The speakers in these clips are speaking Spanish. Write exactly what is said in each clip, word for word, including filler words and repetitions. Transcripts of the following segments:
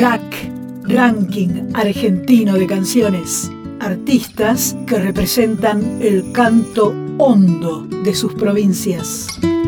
R A C, Ranking Argentino de Canciones. Artistas que representan el canto hondo de sus provincias.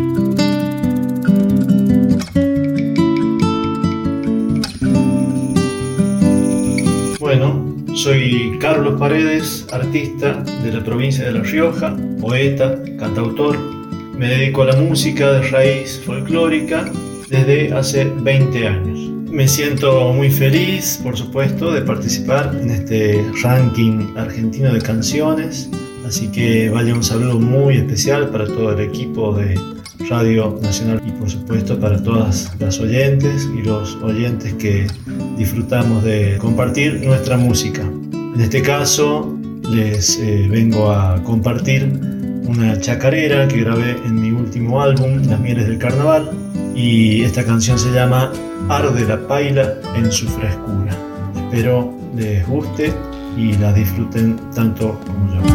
Bueno, soy Carlos Paredes, artista de la provincia de La Rioja, poeta, cantautor. Me dedico a la música de raíz folclórica desde hace veinte años. Me siento muy feliz, por supuesto, de participar en este ranking argentino de canciones. Así que vaya un saludo muy especial para todo el equipo de Radio Nacional y, por supuesto, para todas las oyentes y los oyentes que disfrutamos de compartir nuestra música. En este caso, les eh, vengo a compartir una chacarera que grabé en mi último álbum, Las Mieles del Carnaval, y esta canción se llama Arde la paila en su frescura. Espero les guste y la disfruten tanto como yo.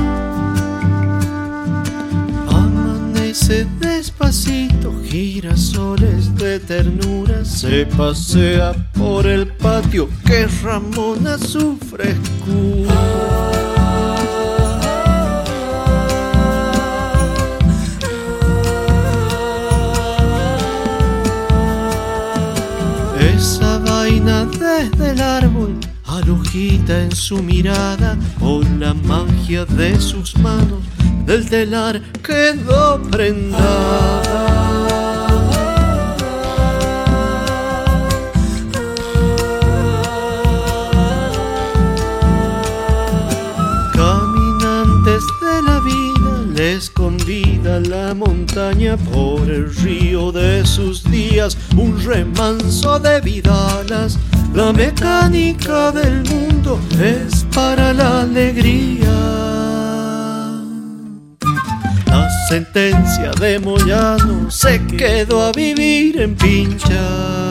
Amanece despacito, girasoles de ternura, se pasea por el patio que ramona su frescura. Esa vaina desde el árbol, alujita en su mirada, por la magia de sus manos, del telar quedó prendada. Caminantes de la vida, les convida la montaña por el río de sus días, un remanso de vidalas. La mecánica del mundo es para la alegría. La sentencia de Moyano se quedó a vivir en Pinchas.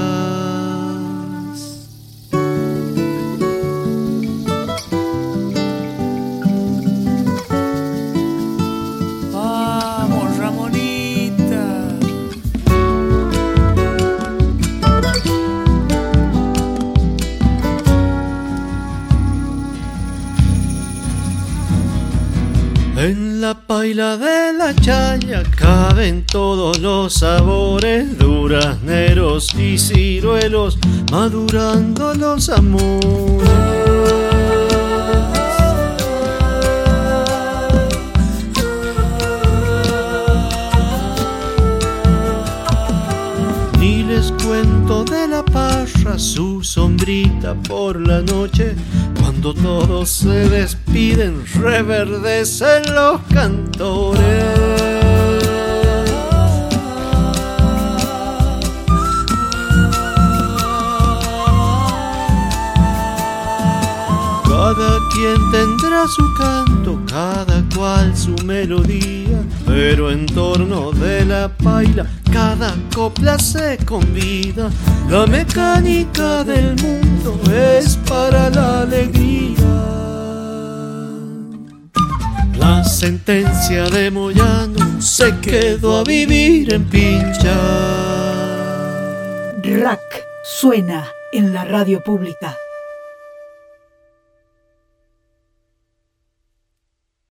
En la paila de la chaya caben todos los sabores, durazneros y ciruelos, madurando los amores. Ni les cuento de la parra, su sombrita por la noche. Cuando todos se despiden, reverdecen los cantores. Cada quien tendrá su canto, cada cual su melodía, pero en torno de la paila cada copla se convida. La mecánica del mundo es para la alegría. La sentencia de Moyano se quedó a vivir en Pinchas. R A C suena en la radio pública.